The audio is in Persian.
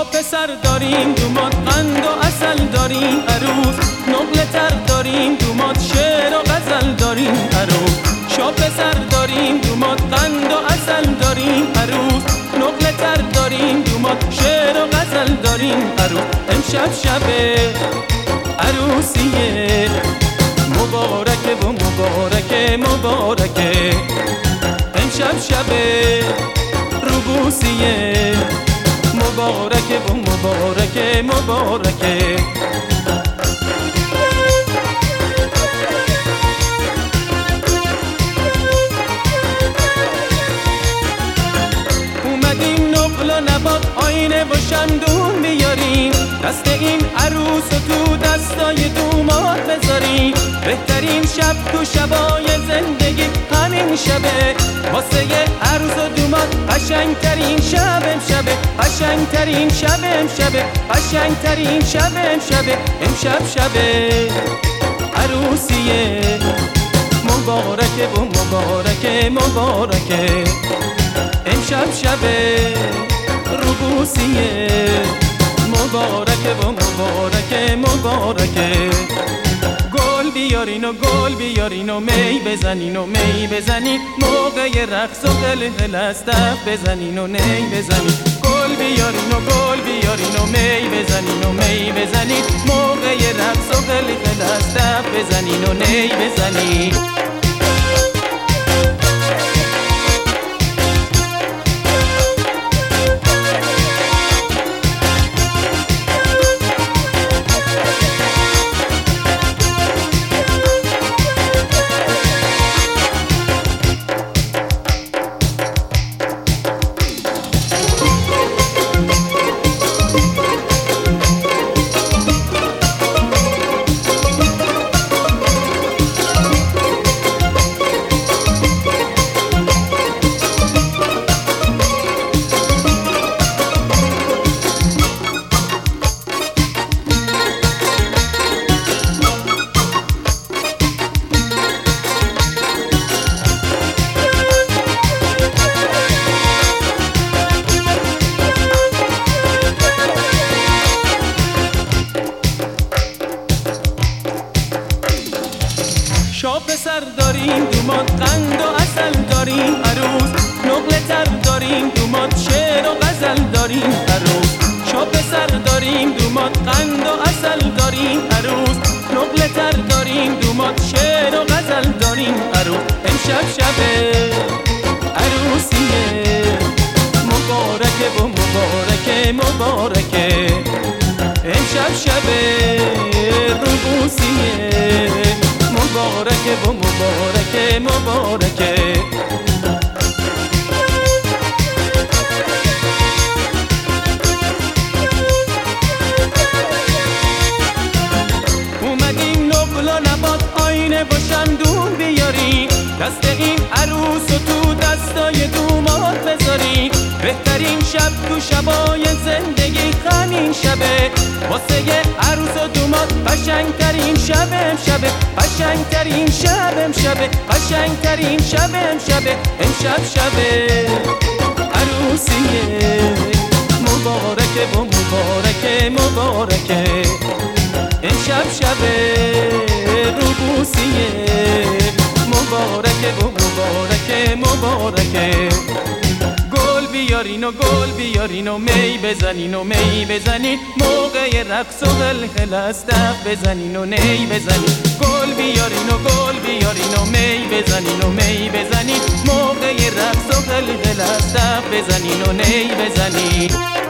پسر داریم دومات قند و اصل داریم عروس، نقل تر داریم دومات شعر و غزل داریم عروس. شا پسر داریم دومات قند و اصل داریم عروس، نقل تر داریم دومات شعر و غزل داریم عروس. امشب شب عروسیه مبارکه و مبارکه مبارکه، امشب شب روبوسیه مبارکه و مبارکه مبارکه. اومدیم نقل و نبات آینه و شمدون بیاریم، دست این عروس و تو دستای دومات بذاریم. بهترین شب تو شبای زندگی همین شبه، واسه عروس و دومات قشنگترین شب امشبه، قشنگترین شب امشبه، قشنگترین شب امشبه. امشب شبه عروسیه مبارکه و مبارکه مبارکه، امشب شبه روبوسیه مبارکه و مبارکه مبارکه. گل بیارین و گل بیارین و می بزنین و می بزنین، موقع رقص و قلقل از دف بزنین و نی بزنین. گل بیارین و گل بیارین و می بزنین و می بزنین، موقع رقص و قلقل از دف بزنین و نی بزنین. شا پسر داریم دومات قند و اصل داریم عروس، نقل تر داریم دومات شعر و غزل داریم عروس. شا پسر داریم دومات قند و اصل داریم عروس، نقل تر داریم دومات شعر و غزل داریم عروس. امشب شب عروسیه مبارکه و مبارکه مبارکه، امشب شب روبوسیه مبارکه و مبارکه مبارکه. اومدیم نقل و نبات آینه و شمدون بیاریم، دست این عروس و تو دستای دومات بذاریم. بهترین شب تو شبای زندگی همین شبه، واسه عروس و دومات قشنگترین شب امشبه، قشنگترین شب امشبه، قشنگترین شب امشبه. امشب شبه عروسیه مبارکه و مبارکه مبارکه، امشب شبه روبوسیه مبارکه و مبارکه مبارکه. گل بیارین و گل بیارین و می بزنین و می بزنین، موقع رقص و قلقل از دف بزنین و نی بزنین. گل بیارین و گل بیارین و می بزنین و می بزنین، موقع رقص و قلقل از دف بزنین و نی بزنین.